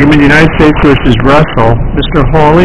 argument, United States v. Russell. Mr. Hawley.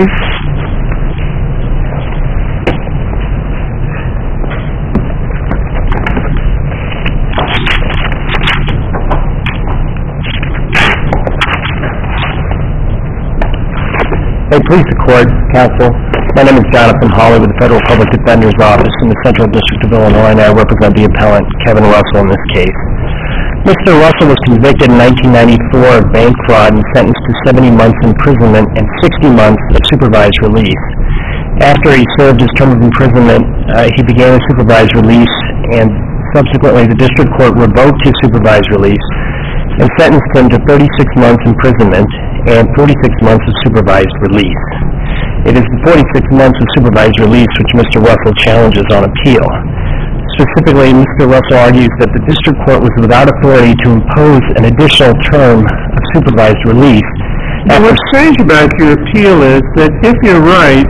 Hey, please, the court, counsel. My name is Jonathan Hawley with the Federal Public Defender's Office in the Central District of Illinois, and I represent the appellant, Kevin Russell, in this case. Mr. Russell was convicted in 1994 of bank fraud and sentenced to 70 months imprisonment and 60 months of supervised release. After he served his term of imprisonment, he began a supervised release, and subsequently the district court revoked his supervised release and sentenced him to 36 months imprisonment and 46 months of supervised release. It is the 46 months of supervised release which Mr. Russell challenges on appeal. Specifically, Mr. Russell argues that the district court was without authority to impose an additional term of supervised release. Now, what's strange about your appeal is that if you're right,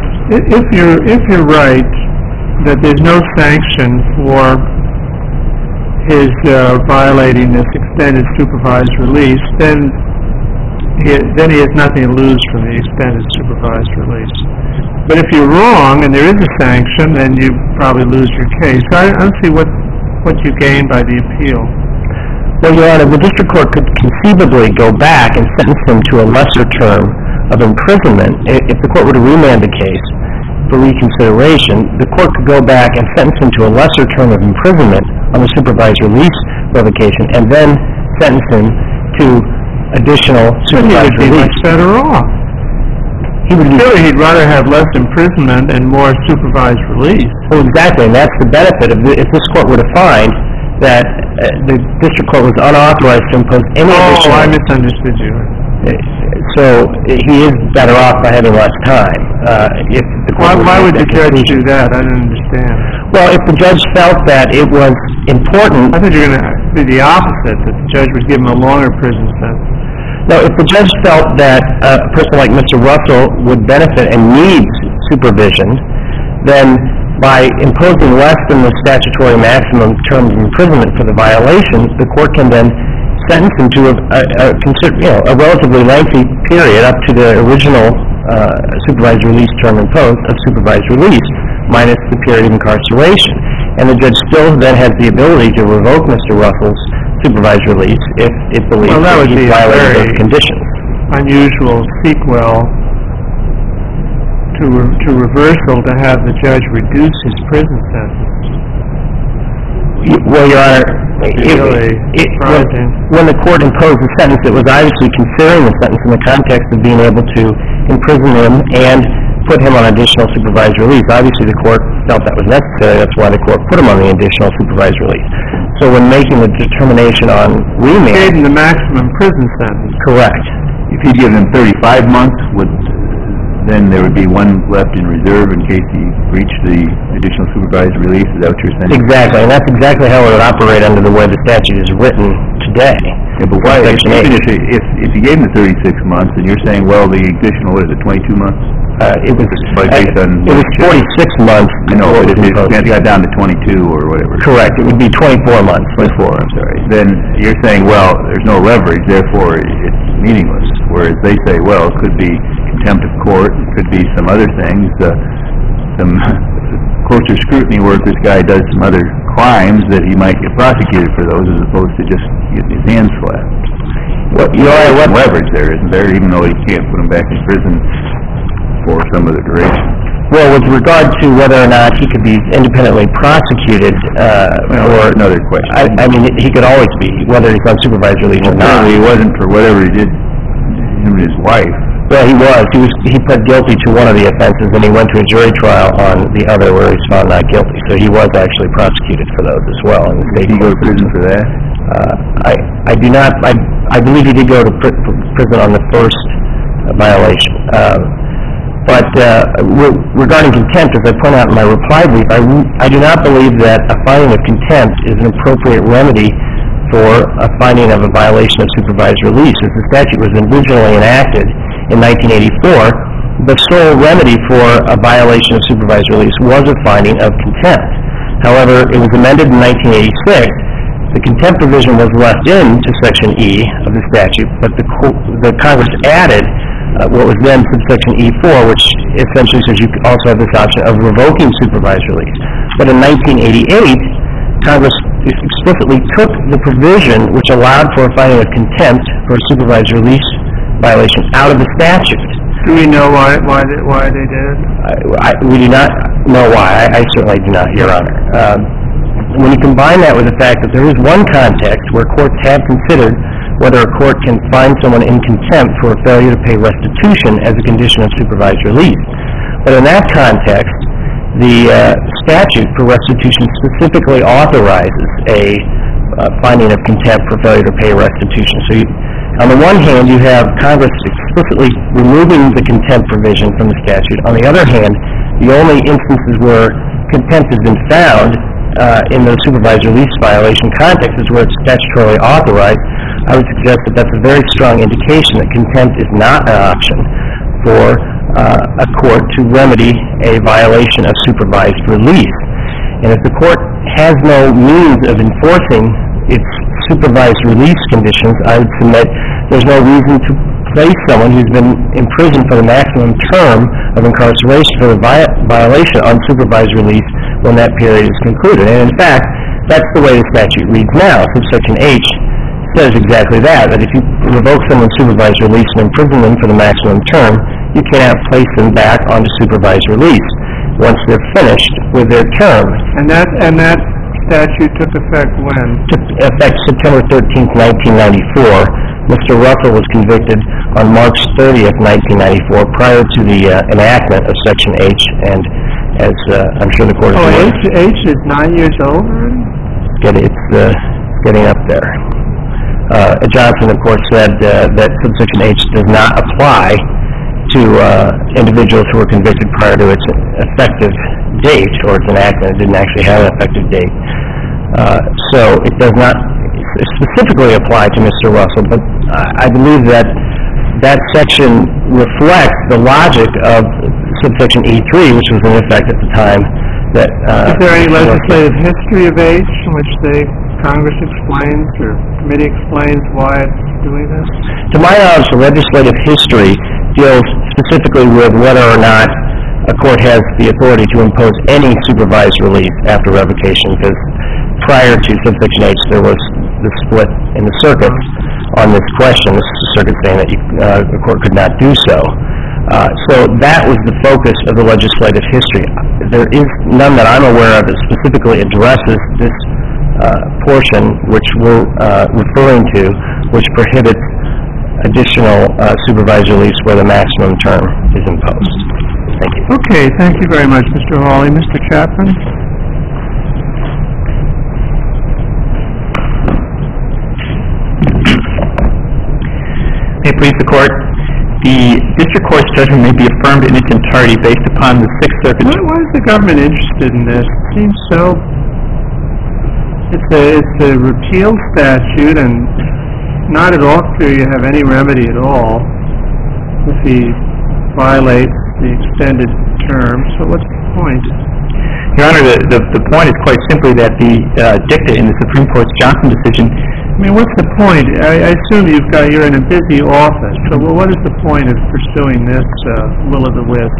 that there's no sanction for his violating this extended supervised release, then he has nothing to lose from the extended supervised release. But if you're wrong and there is a sanction, then you probably lose your case. I don't see what you gain by the appeal. Well, Your Honor, the district court could conceivably go back and sentence him to a lesser term of imprisonment. If the court were to remand the case for reconsideration, the court could go back and sentence him to a lesser term of imprisonment on the supervised release revocation and then sentence him to additional supervised release. He would be much better off. Surely he'd rather have less imprisonment and more supervised release. Well, exactly, and that's the benefit of if this court were to find that the district court was unauthorized to impose any additional... Oh, I misunderstood you. So he is better off by having less time. Why would the judge do that? I don't understand. Well, if the judge felt that it was important... I thought you were going to be the opposite, that the judge would give him a longer prison sentence. No, if the judge felt that a person like Mr. Russell would benefit and needs supervision, then by imposing less than the statutory maximum term of imprisonment for the violation, the court can then sentence him to a relatively lengthy period up to the original supervised release term imposed of supervised release minus the period of incarceration. And the judge still then has the ability to revoke Mr. Russell's supervised release if it believes that he violated those conditions. Unusual sequel to reversal to have the judge reduce his prison sentence. Well, Your Honor, when the court imposed the sentence, it was obviously considering the sentence in the context of being able to imprison him and put him on additional supervised release. Obviously, the court felt that was necessary. That's why the court put him on the additional supervised release. So when making the determination on remand... Gave him the maximum prison sentence. Correct. If you give him 35 months, then there would be one left in reserve in case he breached the additional supervised release. Is that what you're saying? Exactly, and that's exactly how it would operate under the way the statute is written today. Yeah, but why? Even if you gave him the 36 months, and you're saying, well, the additional, what is it, 22 months? It was 46 months. I know, but if it got down to 22 or whatever. Correct, it would be 24 months. 24, I'm sorry. Then you're saying, well, there's no leverage, therefore it's meaningless. Whereas they say, well, it could be contempt of court, it could be some other things, some closer scrutiny where if this guy does some other crimes that he might get prosecuted for those as opposed to just getting his hands slapped. Well, what leverage there, isn't there, even though he can't put him back in prison for some other duration? Well, with regard to whether or not he could be independently prosecuted, or another question. I mean, he could always be, whether he's on supervised release or not. He wasn't for whatever he did him and his wife. Well, he was. He pled guilty to one of the offenses, and he went to a jury trial on the other where he was found not guilty. So he was actually prosecuted for those as well. In the state. Did he go to prison for that? I do not. I believe he did go to prison on the first violation. But regarding contempt, as I point out in my reply brief, I do not believe that a finding of contempt is an appropriate remedy for a finding of a violation of supervised release. As the statute was originally enacted in 1984, the sole remedy for a violation of supervised release was a finding of contempt. However, it was amended in 1986 The contempt provision was left into Section E of the statute, but the Congress added what was then subsection E4, which essentially says you also have this option of revoking supervised release. But in 1988, Congress explicitly took the provision which allowed for a finding of contempt for a supervised release violation out of the statute. Do we know why they did? We do not know why. I certainly do not, Your Honor. When you combine that with the fact that there is one context where courts have considered whether a court can find someone in contempt for a failure to pay restitution as a condition of supervised release. But in that context, the statute for restitution specifically authorizes a finding of contempt for failure to pay restitution. So on the one hand, you have Congress explicitly removing the contempt provision from the statute. On the other hand, the only instances where contempt has been found in the supervised release violation context is where it's statutorily authorized. I would suggest that that's a very strong indication that contempt is not an option for a court to remedy a violation of supervised release. And if the court has no means of enforcing its supervised release conditions, I would submit there's no reason to place someone who's been imprisoned for the maximum term of incarceration for the violation on supervised release when that period is concluded. And in fact, that's the way the statute reads now. Subsection H says exactly that if you revoke someone's supervised release and imprison them for the maximum term, you cannot place them back onto supervised release once they're finished with their term. And that statute took effect when? Took effect September 13th, 1994. Mr. Russell was convicted on March 30th, 1994, prior to the enactment of Section H, and as I'm sure the court is aware. H is 9 years old already? It's getting up there. Johnson, of course, said that subsection H does not apply to individuals who were convicted prior to its effective date, or its enactment. It didn't actually have an effective date. So it does not specifically apply to Mr. Russell, but I believe that that section reflects the logic of subsection E3, which was in effect at the time. That is there any legislative history of H in which the Congress explains or committee explains why it's doing this? To my knowledge, the legislative history deals specifically with whether or not a court has the authority to impose any supervised release after revocation, because prior to subsection H, there was the split in the circuits on this question. This is the circuit saying that the court could not do so. So that was the focus of the legislative history. There is none that I'm aware of that specifically addresses this portion which we're referring to, which prohibits additional supervised release where the maximum term is imposed. Thank you. Okay, thank you very much, Mr. Hawley. Mr. Chapman? May it please the Court, the District Court's judgment may be affirmed in its entirety based upon the Sixth Circuit. Why is the government interested in this? It seems so. It's a repeal statute, and not at all clear you have any remedy at all if he violates the extended term. So what's the point? Your Honor, the point is quite simply that the dicta in the Supreme Court's Johnson decision. I mean, what's the point? I assume you're in a busy office. So what is the point of pursuing this will-o'-the-wisp?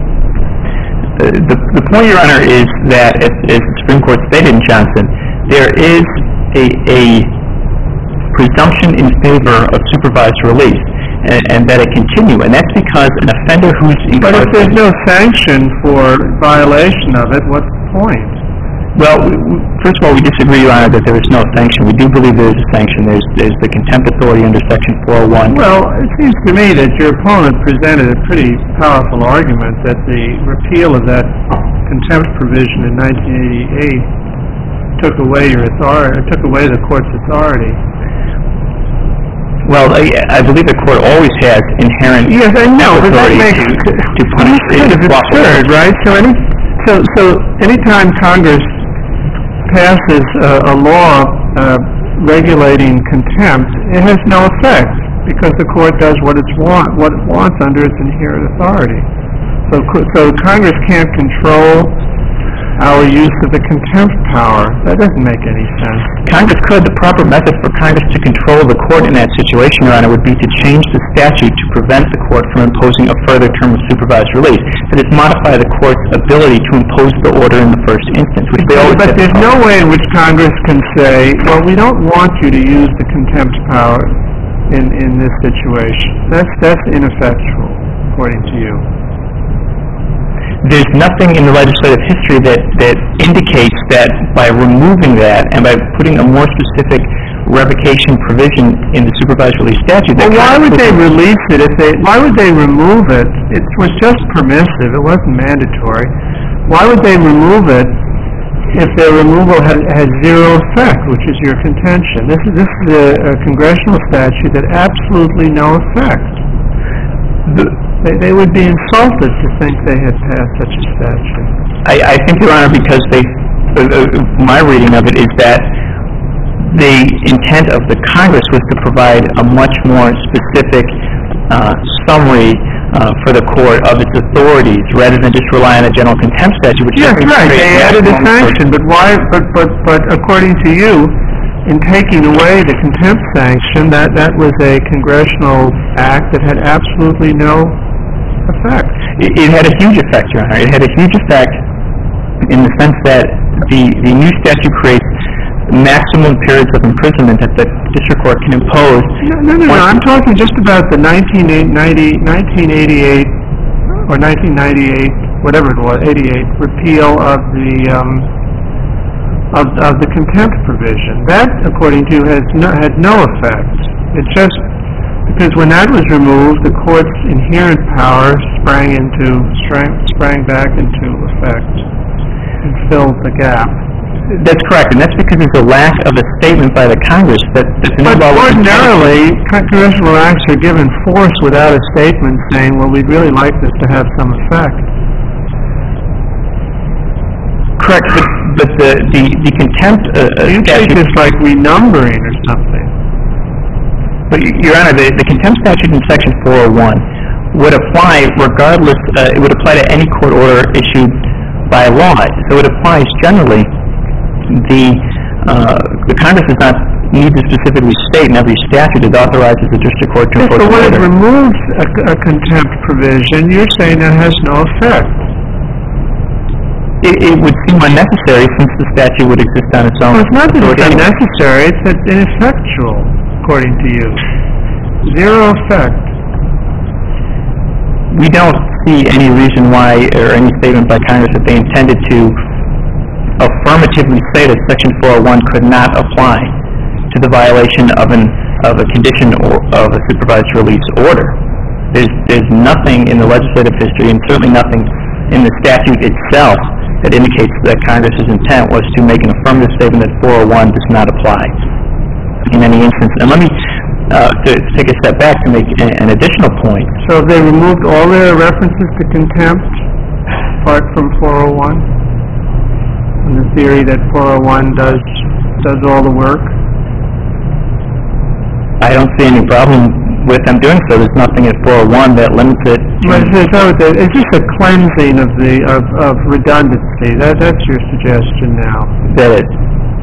The point, Your Honor, is that as the Supreme Court stated in Johnson, there is a presumption in favor of supervised release, and that it continue, and that's because an offender who's incarcerated... But if there's no sanction for violation of it, what's the point? Well, first of all, we disagree, Your Honor, that there is no sanction. We do believe there is a sanction. There's the contempt authority under Section 401. Well, it seems to me that your opponent presented a pretty powerful argument that the repeal of that contempt provision in 1988 took away the court's authority. Well, I believe the court always has inherent authority to punish kind of absurd, right? So anytime Congress passes a law regulating contempt, it has no effect because the court does what it wants under its inherent authority. So Congress can't control our use of the contempt power. That doesn't make any sense. Congress could. The proper method for Congress to control the court in that situation, Your Honor, would be to change the statute to prevent the court from imposing a further term of supervised release. That is, modify the court's ability to impose the order in the first instance. But there's no way in which Congress can say, well, we don't want you to use the contempt power in this situation. That's ineffectual, according to you. There's nothing in the legislative history that indicates that by removing that and by putting a more specific revocation provision in the supervised release statute... Well, why would they release it why would they remove it? It was just permissive. It wasn't mandatory. Why would they remove it if their removal had zero effect, which is your contention? This is a congressional statute that absolutely no effect. They would be insulted to think they had passed such a statute. I think, Your Honor, because my reading of it is that the intent of the Congress was to provide a much more specific summary for the court of its authorities, rather than just rely on a general contempt statute. Which yes, right. They added a sanction, but why? But according to you, in taking away the contempt sanction, that was a congressional act that had absolutely no effect. It had a huge effect, Your Honor. It had a huge effect in the sense that the new statute creates maximum periods of imprisonment that the district court can impose. No. I'm talking just about the 1988 or 1998, whatever it was, 88 repeal of the contempt provision. That, according to you, had no effect. It just because when that was removed, the court's inherent power sprang back into effect and filled the gap. That's correct, and that's because there's a lack of a statement by the Congress that the new law... But ordinarily, congressional acts are given force without a statement saying, well, we'd really like this to have some effect. Correct, but the contempt you take this like renumbering or something. But, Your Honor, the contempt statute in Section 401 would apply regardless, it would apply to any court order issued by law. So it applies generally. The Congress does not need to specifically state in every statute it authorizes the district court to enforce an order. But when it removes a contempt provision, you're saying that has no effect. It would seem unnecessary since the statute would exist on its own. Well, it's not that it's unnecessary, it's ineffectual, according to you. Zero effect. We don't see any reason why, or any statement by Congress that they intended to affirmatively say that Section 401 could not apply to the violation of a condition or of a supervised release order. There's nothing in the legislative history, and certainly nothing in the statute itself, that indicates that Congress's intent was to make an affirmative statement that 401 does not apply in any instance. And let me take a step back to make an additional point. So have they removed all their references to contempt, apart from 401? And the theory that 401 does all the work? I don't see any problem with them doing so. There's nothing at 401 that limits it. It's just a cleansing of redundancy. That's your suggestion now. That is.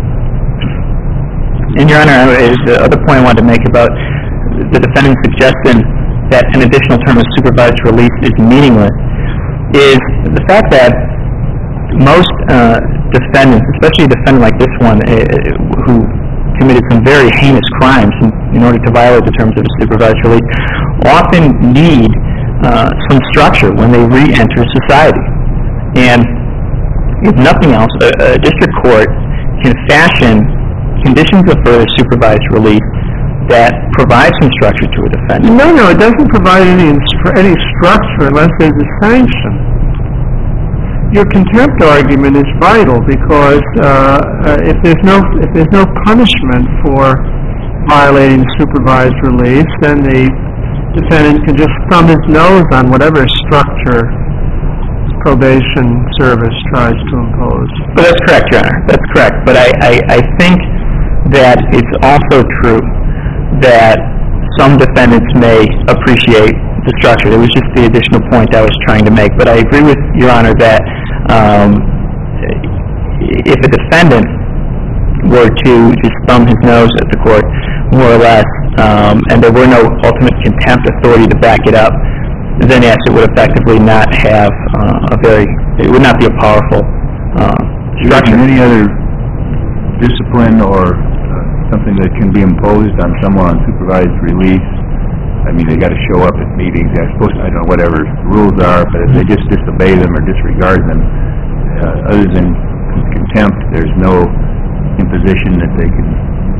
And, Your Honor, the other point I wanted to make about the defendant's suggestion that an additional term of supervised release is meaningless is the fact that most defendants, especially a defendant like this one, who committed some very heinous crimes in order to violate the terms of a supervised release, often need some structure when they re-enter society. And if nothing else, a district court can fashion conditions of further supervised release that provide some structure to a defendant. No, it doesn't provide any structure unless there's a sanction. Your contempt argument is vital because if there's no punishment for violating supervised release, then the defendant can just thumb his nose on whatever structure probation service tries to impose. But that's correct, Your Honor. That's correct. But I think that it's also true that some defendants may appreciate the structure. It was just the additional point I was trying to make. But I agree with Your Honor that if a defendant were to just thumb his nose at the court, more or less, and there were no ultimate contempt authority to back it up, then yes, it would effectively not have it would not be a powerful structure. Any other discipline or something that can be imposed on someone on supervised release? I mean, they got to show up at meetings. They're supposed to, I don't know, whatever rules are, but if they just disobey them or disregard them, other than contempt, there's no imposition that they can...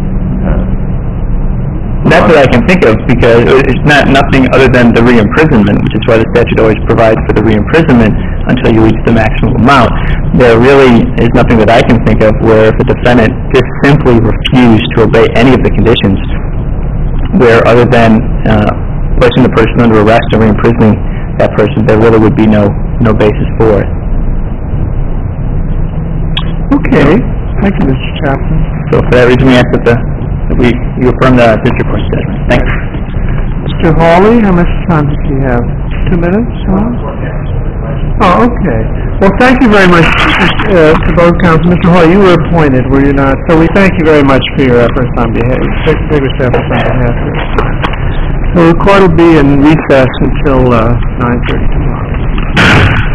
That's what I can think of, because it's nothing other than the re-imprisonment, which is why the statute always provides for the re-imprisonment until you reach the maximum amount. There really is nothing that I can think of where if a defendant just simply refused to obey any of the conditions, where other than placing the person under arrest or re-imprisoning that person, there really would be no basis for it. Okay. Thank you, Mr. Chapman. So for that reason, we ask that you affirm the district court's judgment. Thanks. Mr. Hawley, how much time does he have? 2 minutes? Oh, okay. Well, thank you very much to both counsel. Mr. Hawley, you were appointed, were you not? So we thank you very much for your efforts on behalf, vigorous efforts on behalf of us. So the court will be in recess until 9:30 tomorrow.